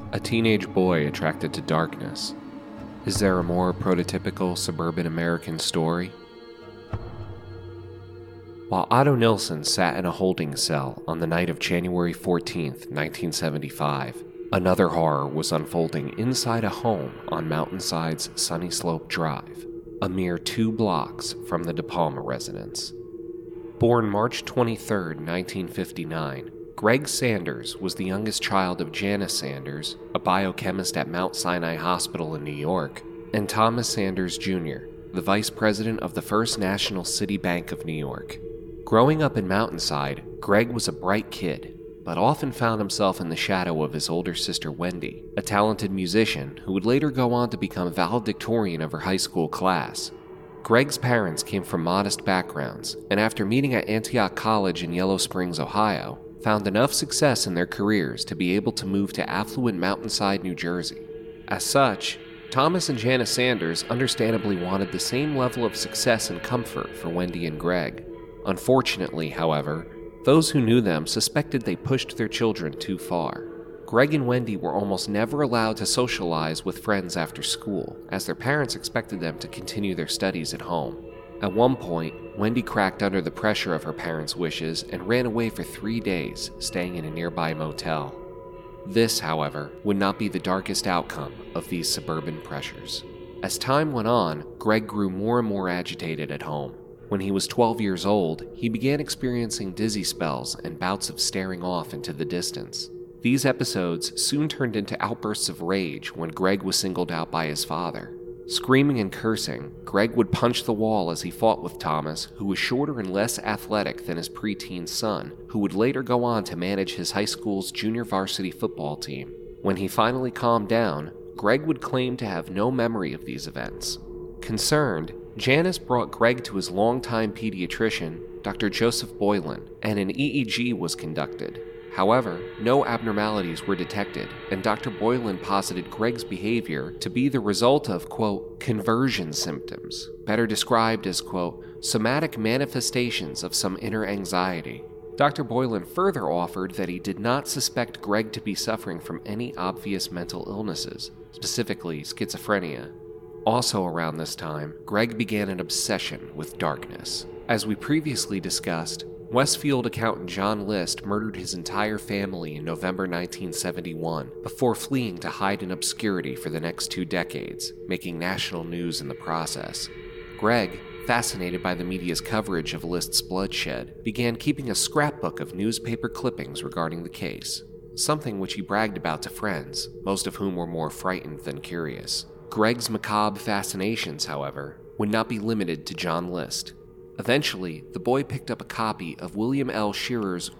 A teenage boy attracted to darkness. Is there a more prototypical suburban American story? While Otto Nilsson sat in a holding cell on the night of January 14th, 1975, another horror was unfolding inside a home on Mountainside's Sunny Slope Drive, a mere 2 blocks from the De Palma residence. Born March 23, 1959, Greg Sanders was the youngest child of Janice Sanders, a biochemist at Mount Sinai Hospital in New York, and Thomas Sanders Jr., the vice president of the First National City Bank of New York. Growing up in Mountainside, Greg was a bright kid, but often found himself in the shadow of his older sister Wendy, a talented musician who would later go on to become valedictorian of her high school class. Greg's parents came from modest backgrounds, and after meeting at Antioch College in Yellow Springs, Ohio, found enough success in their careers to be able to move to affluent Mountainside, New Jersey. As such, Thomas and Janice Sanders understandably wanted the same level of success and comfort for Wendy and Greg. Unfortunately, however, those who knew them suspected they pushed their children too far. Greg and Wendy were almost never allowed to socialize with friends after school, as their parents expected them to continue their studies at home. At one point, Wendy cracked under the pressure of her parents' wishes and ran away for 3 days, staying in a nearby motel. This, however, would not be the darkest outcome of these suburban pressures. As time went on, Greg grew more and more agitated at home. When he was 12 years old, he began experiencing dizzy spells and bouts of staring off into the distance. These episodes soon turned into outbursts of rage when Greg was singled out by his father. Screaming and cursing, Greg would punch the wall as he fought with Thomas, who was shorter and less athletic than his preteen son, who would later go on to manage his high school's junior varsity football team. When he finally calmed down, Greg would claim to have no memory of these events. Concerned, Janice brought Greg to his longtime pediatrician, Dr. Joseph Boylan, and an EEG was conducted. However, no abnormalities were detected, and Dr. Boylan posited Greg's behavior to be the result of, quote, conversion symptoms, better described as, quote, somatic manifestations of some inner anxiety. Dr. Boylan further offered that he did not suspect Greg to be suffering from any obvious mental illnesses, specifically schizophrenia. Also around this time, Greg began an obsession with darkness. As we previously discussed, Westfield accountant John List murdered his entire family in November 1971 before fleeing to hide in obscurity for the next 2 decades, making national news in the process. Greg, fascinated by the media's coverage of List's bloodshed, began keeping a scrapbook of newspaper clippings regarding the case, something which he bragged about to friends, most of whom were more frightened than curious. Greg's macabre fascinations, however, would not be limited to John List. Eventually, the boy picked up a copy of William L. Shearer's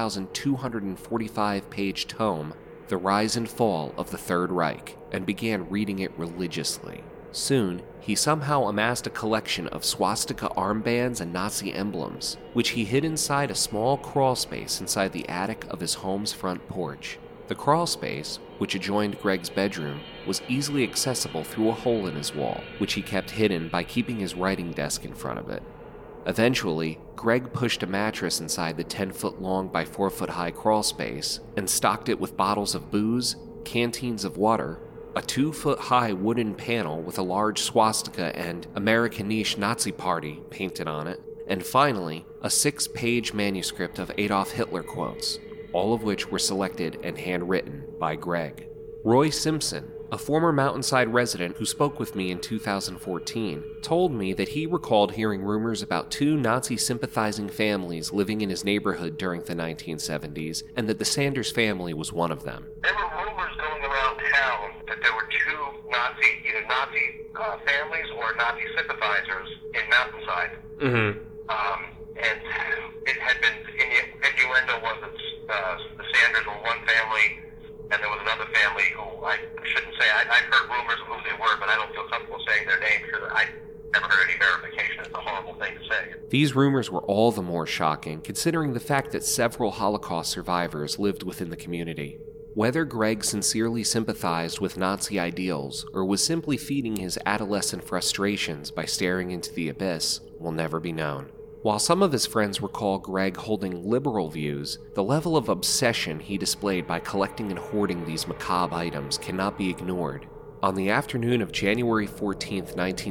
1,245-page tome, The Rise and Fall of the Third Reich, and began reading it religiously. Soon, he somehow amassed a collection of swastika armbands and Nazi emblems, which he hid inside a small crawlspace inside the attic of his home's front porch. The crawlspace, which adjoined Greg's bedroom, was easily accessible through a hole in his wall, which he kept hidden by keeping his writing desk in front of it. Eventually, Greg pushed a mattress inside the 10-foot-long by 4-foot-high crawlspace and stocked it with bottles of booze, canteens of water, a 2-foot-high wooden panel with a large swastika and Amerikanische Nazi Party painted on it, and finally, a 6-page manuscript of Adolf Hitler quotes, all of which were selected and handwritten by Greg. Roy Simpson, a former Mountainside resident who spoke with me in 2014, told me that he recalled hearing rumors about 2 Nazi-sympathizing families living in his neighborhood during the 1970s, and that the Sanders family was one of them. There were rumors going around town that there were 2 either Nazi families or Nazi sympathizers in Mountainside. Mm-hmm. And it had been, innuendo was that the Sanders were one family, and there was another family who I shouldn't say. I've heard rumors of who they were, but I don't feel comfortable saying their name because I never heard any verification. It's a horrible thing to say. These rumors were all the more shocking, considering the fact that several Holocaust survivors lived within the community. Whether Greg sincerely sympathized with Nazi ideals or was simply feeding his adolescent frustrations by staring into the abyss will never be known. While some of his friends recall Greg holding liberal views, the level of obsession he displayed by collecting and hoarding these macabre items cannot be ignored. On the afternoon of January 14,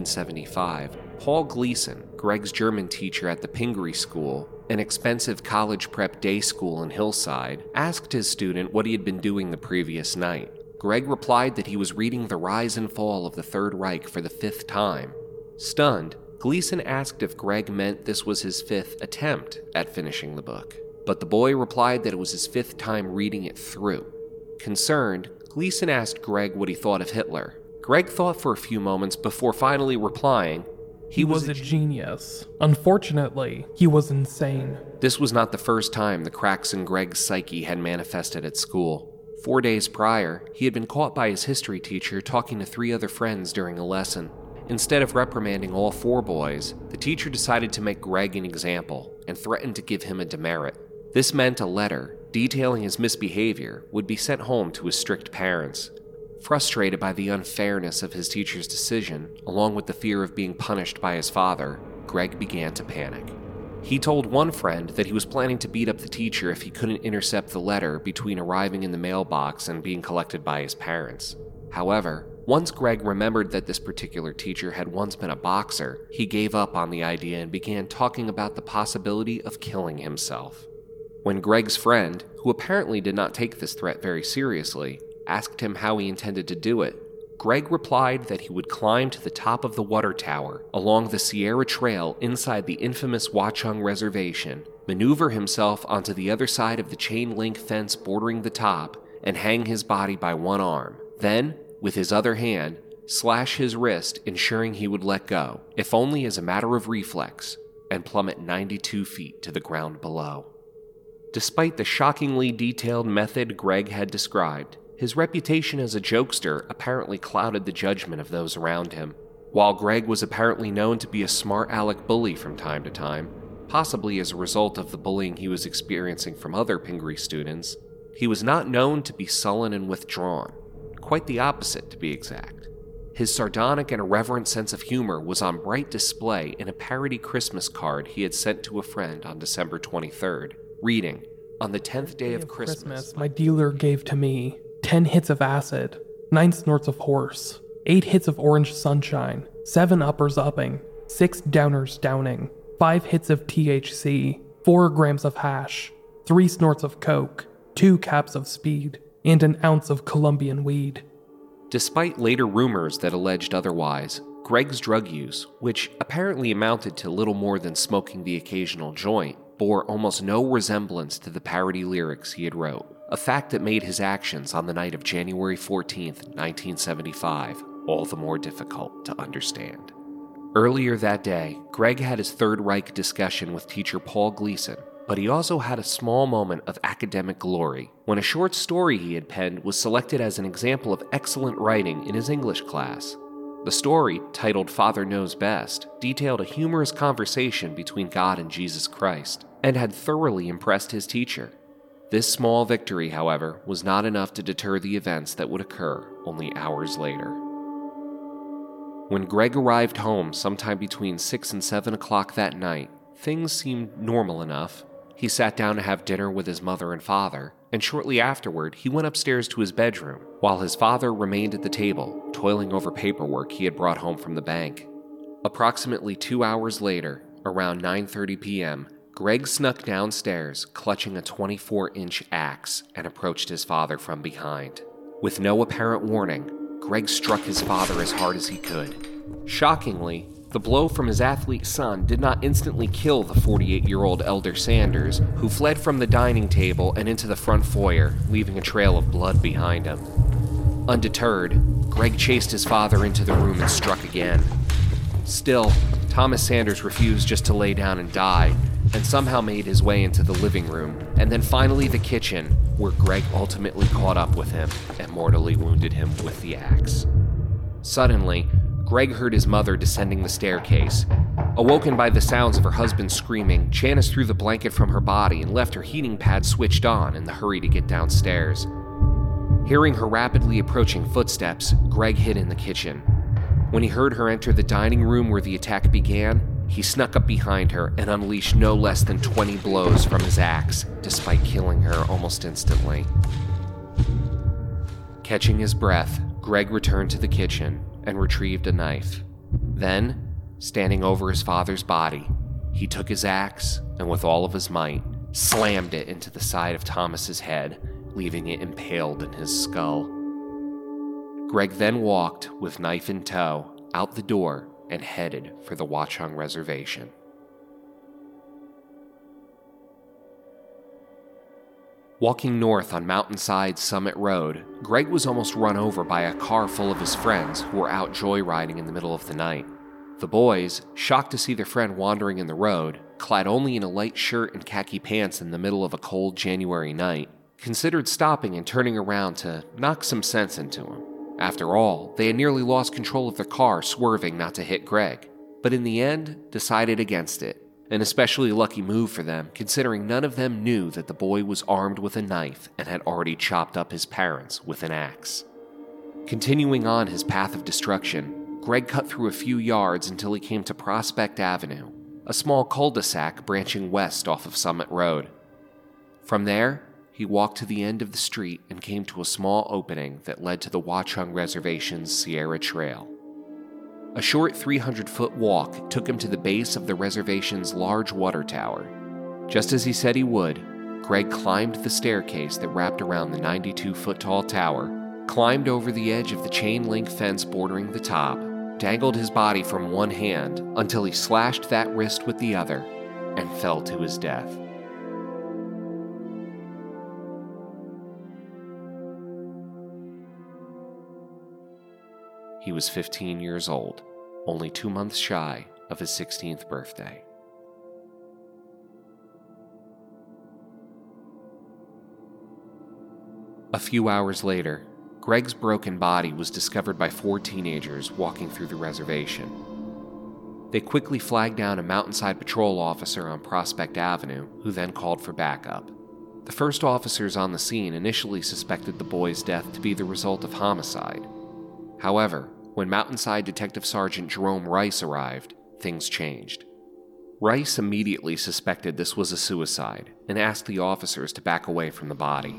1975, Paul Gleason, Greg's German teacher at the Pingree School, an expensive college prep day school in Hillside, asked his student what he had been doing the previous night. Greg replied that he was reading The Rise and Fall of the Third Reich for the 5th time. Stunned, Gleason asked if Greg meant this was his 5th attempt at finishing the book, but the boy replied that it was his 5th time reading it through. Concerned, Gleason asked Greg what he thought of Hitler. Greg thought for a few moments before finally replying, He was a genius. Unfortunately, he was insane. This was not the first time the cracks in Greg's psyche had manifested at school. 4 days prior, he had been caught by his history teacher talking to 3 other friends during a lesson. Instead of reprimanding all 4 boys, the teacher decided to make Greg an example and threatened to give him a demerit. This meant a letter detailing his misbehavior would be sent home to his strict parents. Frustrated by the unfairness of his teacher's decision, along with the fear of being punished by his father, Greg began to panic. He told one friend that he was planning to beat up the teacher if he couldn't intercept the letter between arriving in the mailbox and being collected by his parents. However, once Greg remembered that this particular teacher had once been a boxer, he gave up on the idea and began talking about the possibility of killing himself. When Greg's friend, who apparently did not take this threat very seriously, asked him how he intended to do it, Greg replied that he would climb to the top of the water tower along the Sierra Trail inside the infamous Watchung Reservation, maneuver himself onto the other side of the chain-link fence bordering the top, and hang his body by one arm. Then, with his other hand, slash his wrist, ensuring he would let go, if only as a matter of reflex, and plummet 92 feet to the ground below. Despite the shockingly detailed method Greg had described, his reputation as a jokester apparently clouded the judgment of those around him. While Greg was apparently known to be a smart aleck bully from time to time, possibly as a result of the bullying he was experiencing from other Pingree students, he was not known to be sullen and withdrawn. Quite the opposite, to be exact. His sardonic and irreverent sense of humor was on bright display in a parody Christmas card he had sent to a friend on December 23rd, reading, "On the 10th day of Christmas, my dealer gave to me 10 hits of acid, 9 snorts of horse, 8 hits of orange sunshine, 7 uppers upping, 6 downers downing, 5 hits of THC, 4 grams of hash, 3 snorts of coke, 2 caps of speed, and an ounce of Colombian weed." Despite later rumors that alleged otherwise, Greg's drug use, which apparently amounted to little more than smoking the occasional joint, bore almost no resemblance to the parody lyrics he had wrote, a fact that made his actions on the night of January 14th, 1975, all the more difficult to understand. Earlier that day, Greg had his Third Reich discussion with teacher Paul Gleason, but he also had a small moment of academic glory when a short story he had penned was selected as an example of excellent writing in his English class. The story, titled Father Knows Best, detailed a humorous conversation between God and Jesus Christ, and had thoroughly impressed his teacher. This small victory, however, was not enough to deter the events that would occur only hours later. When Greg arrived home sometime between 6 and 7 o'clock that night, things seemed normal enough. He sat down to have dinner with his mother and father, and shortly afterward, he went upstairs to his bedroom, while his father remained at the table, toiling over paperwork he had brought home from the bank. Approximately 2 hours later, around 9:30 p.m., Greg snuck downstairs, clutching a 24-inch axe, and approached his father from behind. With no apparent warning, Greg struck his father as hard as he could. Shockingly, the blow from his athlete son did not instantly kill the 48-year-old Elder Sanders, who fled from the dining table and into the front foyer, leaving a trail of blood behind him. Undeterred, Greg chased his father into the room and struck again. Still, Thomas Sanders refused just to lay down and die, and somehow made his way into the living room, and then finally the kitchen, where Greg ultimately caught up with him and mortally wounded him with the axe. Suddenly, Greg heard his mother descending the staircase. Awoken by the sounds of her husband screaming, Janice threw the blanket from her body and left her heating pad switched on in the hurry to get downstairs. Hearing her rapidly approaching footsteps, Greg hid in the kitchen. When he heard her enter the dining room where the attack began, He snuck up behind her and unleashed no less than 20 blows from his axe, despite killing her almost instantly. Catching his breath, Greg returned to the kitchen and retrieved a knife. Then, standing over his father's body, he took his axe and with all of his might, slammed it into the side of Thomas's head, leaving it impaled in his skull. Greg then walked, with knife in tow, out the door and headed for the Watchung Reservation. Walking north on Mountainside Summit Road, Greg was almost run over by a car full of his friends who were out joyriding in the middle of the night. The boys, shocked to see their friend wandering in the road, clad only in a light shirt and khaki pants in the middle of a cold January night, considered stopping and turning around to knock some sense into him. After all, they had nearly lost control of their car, swerving not to hit Greg, but in the end, decided against it. An especially lucky move for them, considering none of them knew that the boy was armed with a knife and had already chopped up his parents with an axe. Continuing on his path of destruction, Greg cut through a few yards until he came to Prospect Avenue, a small cul-de-sac branching west off of Summit Road. From there, he walked to the end of the street and came to a small opening that led to the Watchung Reservation's Sierra Trail. A short 300-foot walk took him to the base of the reservation's large water tower. Just as he said he would, Greg climbed the staircase that wrapped around the 92-foot-tall tower, climbed over the edge of the chain-link fence bordering the top, dangled his body from one hand until he slashed that wrist with the other, and fell to his death. He was 15 years old, only 2 months shy of his 16th birthday. A few hours later, Greg's broken body was discovered by 4 teenagers walking through the reservation. They quickly flagged down a Mountainside patrol officer on Prospect Avenue, who then called for backup. The first officers on the scene initially suspected the boy's death to be the result of homicide. However, when Mountainside Detective Sergeant Jerome Rice arrived, things changed. Rice immediately suspected this was a suicide and asked the officers to back away from the body.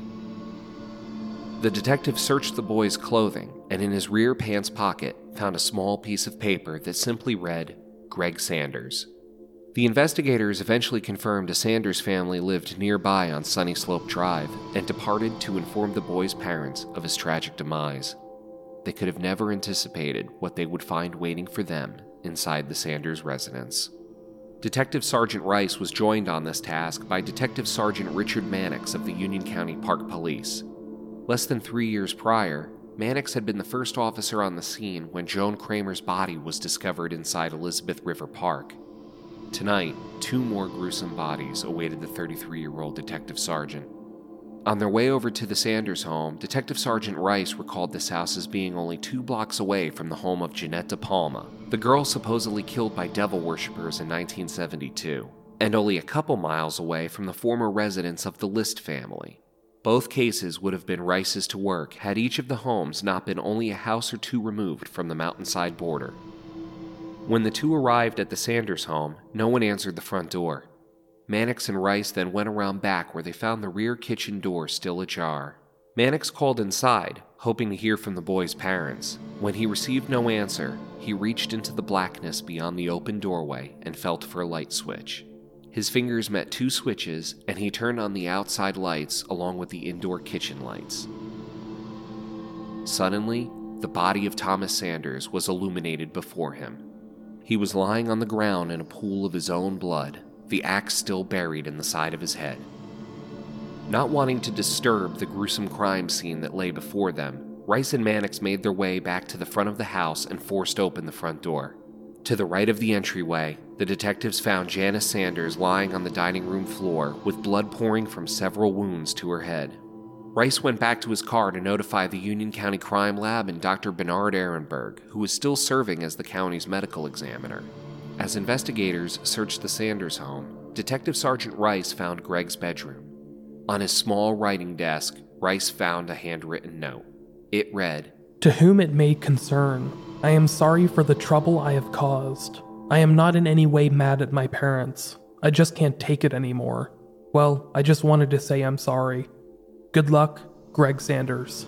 The detective searched the boy's clothing and in his rear pants pocket found a small piece of paper that simply read, Greg Sanders. The investigators eventually confirmed a Sanders family lived nearby on Sunny Slope Drive and departed to inform the boy's parents of his tragic demise. They could have never anticipated what they would find waiting for them inside the Sanders residence. Detective Sergeant Rice was joined on this task by Detective Sergeant Richard Mannix of the Union County Park Police. Less than 3 years prior, Mannix had been the first officer on the scene when Joan Kramer's body was discovered inside Elizabeth River Park. Tonight, 2 more gruesome bodies awaited the 33-year-old detective sergeant. On their way over to the Sanders home, Detective Sergeant Rice recalled this house as being only 2 blocks away from the home of Jeanette De Palma, the girl supposedly killed by devil worshippers in 1972, and only a couple miles away from the former residence of the List family. Both cases would have been Rice's to work had each of the homes not been only a house or 2 removed from the Mountainside border. When the 2 arrived at the Sanders home, no one answered the front door. Mannix and Rice then went around back where they found the rear kitchen door still ajar. Mannix called inside, hoping to hear from the boy's parents. When he received no answer, he reached into the blackness beyond the open doorway and felt for a light switch. His fingers met 2 switches, and he turned on the outside lights along with the indoor kitchen lights. Suddenly, the body of Thomas Sanders was illuminated before him. He was lying on the ground in a pool of his own blood, the axe still buried in the side of his head. Not wanting to disturb the gruesome crime scene that lay before them, Rice and Mannix made their way back to the front of the house and forced open the front door. To the right of the entryway, the detectives found Janice Sanders lying on the dining room floor with blood pouring from several wounds to her head. Rice went back to his car to notify the Union County Crime Lab and Dr. Bernard Ehrenberg, who was still serving as the county's medical examiner. As investigators searched the Sanders home, Detective Sergeant Rice found Greg's bedroom. On his small writing desk, Rice found a handwritten note. It read, "To whom it may concern, I am sorry for the trouble I have caused. I am not in any way mad at my parents. I just can't take it anymore. Well, I just wanted to say I'm sorry. Good luck, Greg Sanders.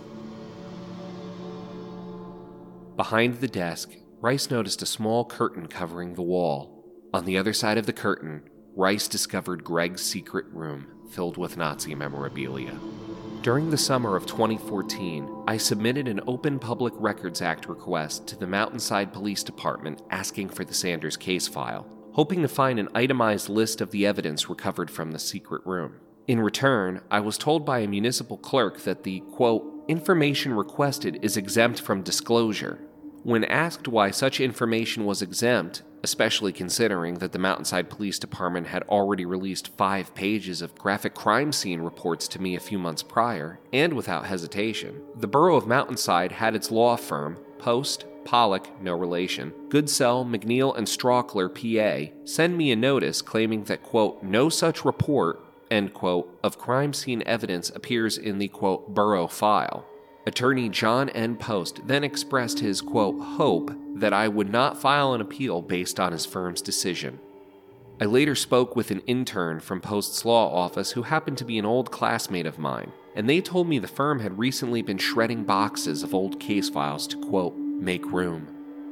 Behind the desk, Rice noticed a small curtain covering the wall. On the other side of the curtain, Rice discovered Greg's secret room filled with Nazi memorabilia. During the summer of 2014, I submitted an Open Public Records Act request to the Mountainside Police Department asking for the Sanders case file, hoping to find an itemized list of the evidence recovered from the secret room. In return, I was told by a municipal clerk that the, quote, information requested is exempt from disclosure. When asked why such information was exempt, especially considering that the Mountainside Police Department had already released 5 pages of graphic crime scene reports to me a few months prior, and without hesitation, the borough of Mountainside had its law firm, Post, Pollock, no relation, Goodsell, McNeil, and Strauchler, PA, send me a notice claiming that, quote, no such report, end quote, of crime scene evidence appears in the, quote, borough file. Attorney John N. Post then expressed his, quote, hope that I would not file an appeal based on his firm's decision. I later spoke with an intern from Post's law office who happened to be an old classmate of mine, and they told me the firm had recently been shredding boxes of old case files to, quote, make room.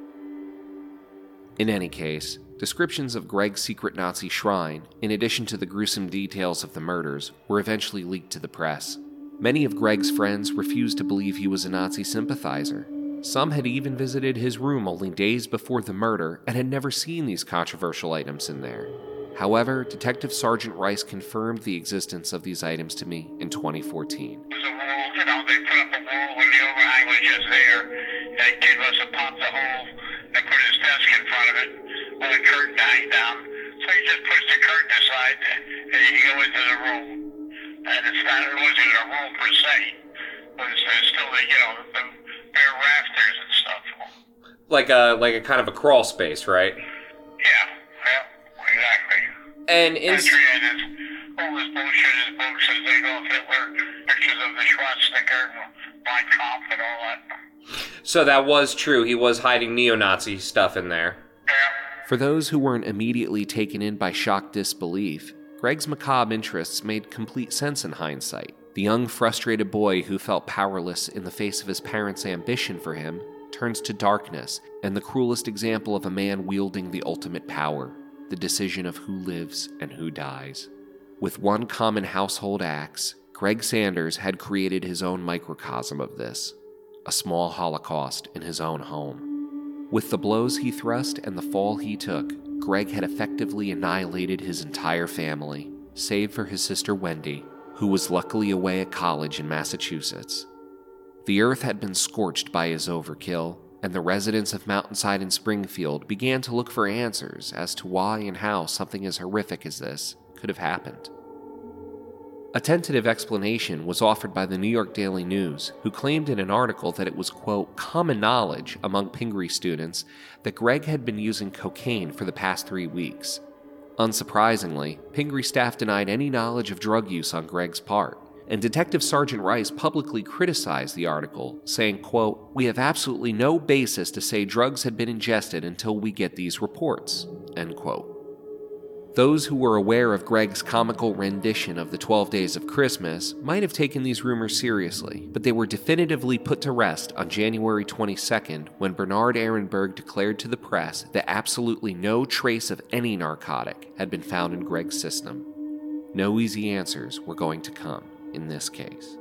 In any case, descriptions of Greg's secret Nazi shrine, in addition to the gruesome details of the murders, were eventually leaked to the press. Many of Greg's friends refused to believe he was a Nazi sympathizer. Some had even visited his room only days before the murder and had never seen these controversial items in there. However, Detective Sergeant Rice confirmed the existence of these items to me in 2014. There's a wall, they put up a wall when the overhang was just there, and the kid must have popped the hole and put his desk in front of it with a curtain hanging down. So he just puts the curtain aside and he can go into the room. And it wasn't a room per se, but it's still the bare rafters and stuff. Like a kind of a crawl space, right? Yeah, exactly. And all this bullshit, his books as Adolf Hitler, pictures of the Schwarzenegger and Mein Kampf and all that. So that was true. He was hiding neo-Nazi stuff in there. Yeah. For those who weren't immediately taken in by shocked disbelief, Greg's macabre interests made complete sense in hindsight. The young, frustrated boy who felt powerless in the face of his parents' ambition for him turns to darkness and the cruelest example of a man wielding the ultimate power, the decision of who lives and who dies. With one common household axe, Greg Sanders had created his own microcosm of this, a small holocaust in his own home. With the blows he thrust and the fall he took, Greg had effectively annihilated his entire family, save for his sister Wendy, who was luckily away at college in Massachusetts. The earth had been scorched by his overkill, and the residents of Mountainside and Springfield began to look for answers as to why and how something as horrific as this could have happened. A tentative explanation was offered by the New York Daily News, who claimed in an article that it was, quote, common knowledge among Pingree students that Greg had been using cocaine for the past 3 weeks. Unsurprisingly, Pingree staff denied any knowledge of drug use on Greg's part, and Detective Sergeant Rice publicly criticized the article, saying, quote, we have absolutely no basis to say drugs had been ingested until we get these reports, end quote. Those who were aware of Greg's comical rendition of the 12 Days of Christmas might have taken these rumors seriously, but they were definitively put to rest on January 22nd when Bernard Ehrenberg declared to the press that absolutely no trace of any narcotic had been found in Greg's system. No easy answers were going to come in this case.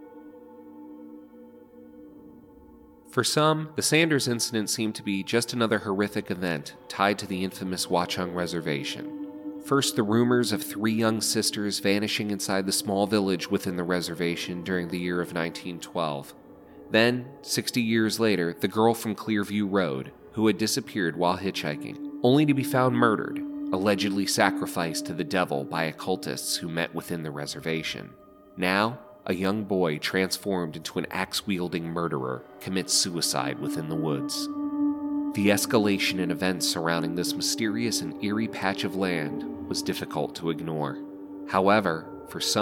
For some, the Sanders incident seemed to be just another horrific event tied to the infamous Watchung Reservation. First, the rumors of 3 young sisters vanishing inside the small village within the reservation during the year of 1912. Then, 60 years later, the girl from Clearview Road, who had disappeared while hitchhiking, only to be found murdered, allegedly sacrificed to the devil by occultists who met within the reservation. Now, a young boy transformed into an axe-wielding murderer commits suicide within the woods. The escalation in events surrounding this mysterious and eerie patch of land was difficult to ignore. However, for some,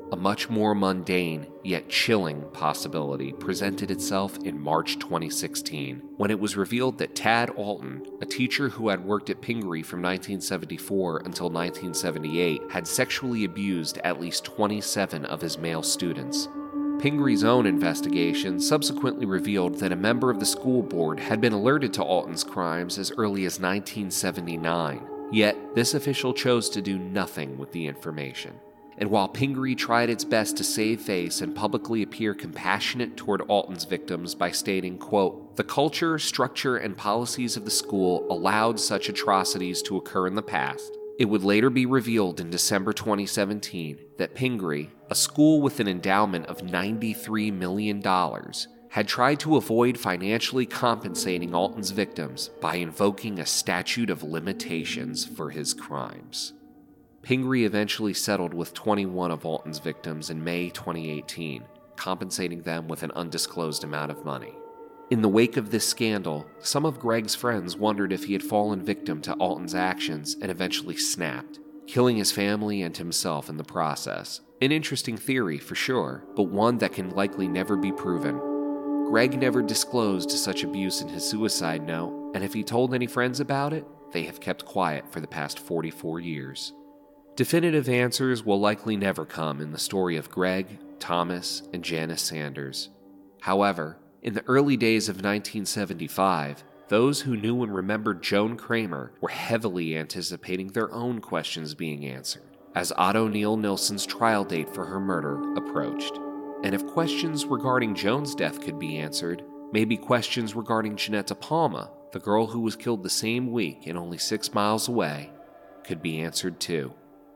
A much more mundane, yet chilling possibility presented itself in March 2016, when it was revealed that Tad Alton, a teacher who had worked at Pingree from 1974 until 1978, had sexually abused at least 27 of his male students. Pingree's own investigation subsequently revealed that a member of the school board had been alerted to Alton's crimes as early as 1979, yet this official chose to do nothing with the information. And while Pingree tried its best to save face and publicly appear compassionate toward Alton's victims by stating, quote, "The culture, structure, and policies of the school allowed such atrocities to occur in the past," it would later be revealed in December 2017 that Pingree, a school with an endowment of $93 million, had tried to avoid financially compensating Alton's victims by invoking a statute of limitations for his crimes. Pingree eventually settled with 21 of Alton's victims in May 2018, compensating them with an undisclosed amount of money. In the wake of this scandal, some of Greg's friends wondered if he had fallen victim to Alton's actions and eventually snapped, killing his family and himself in the process. An interesting theory, for sure, but one that can likely never be proven. Greg never disclosed such abuse in his suicide note, and if he told any friends about it, they have kept quiet for the past 44 years. Definitive answers will likely never come in the story of Greg, Thomas, and Janice Sanders. However, in the early days of 1975, those who knew and remembered Joan Kramer were heavily anticipating their own questions being answered as Otto Neil Nilsen's trial date for her murder approached. And if questions regarding Joan's death could be answered, maybe questions regarding Janetta Palma, the girl who was killed the same week and only 6 miles away, could be answered too.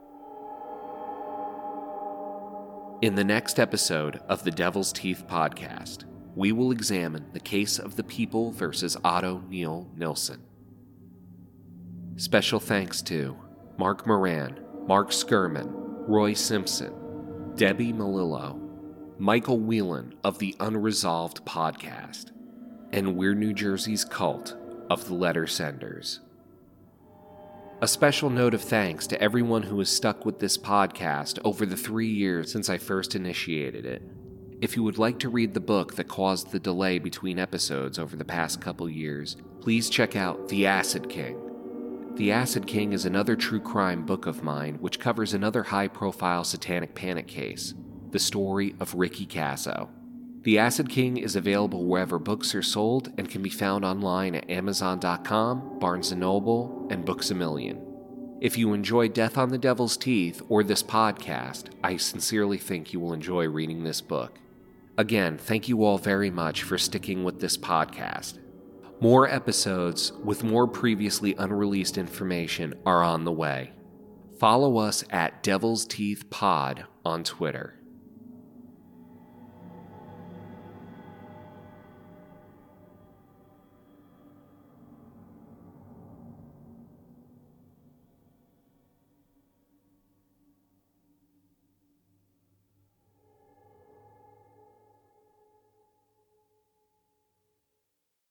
In the next episode of the Devil's Teeth podcast, we will examine the case of the People versus Otto Neil Nilsen. Special thanks to Mark Moran, Mark Skirman, Roy Simpson, Debbie Melillo, Michael Whelan of the Unresolved podcast, and We're New Jersey's cult of the Letter Senders. A special note of thanks to everyone who has stuck with this podcast over the 3 years since I first initiated it. If you would like to read the book that caused the delay between episodes over the past couple years, please check out The Acid King. The Acid King is another true crime book of mine which covers another high-profile satanic panic case, the story of Ricky Kasso. The Acid King is available wherever books are sold and can be found online at Amazon.com, Barnes & Noble, and Books A Million. If you enjoy Death on the Devil's Teeth or this podcast, I sincerely think you will enjoy reading this book. Again, thank you all very much for sticking with this podcast. More episodes with more previously unreleased information are on the way. Follow us at Devil's Teeth Pod on Twitter.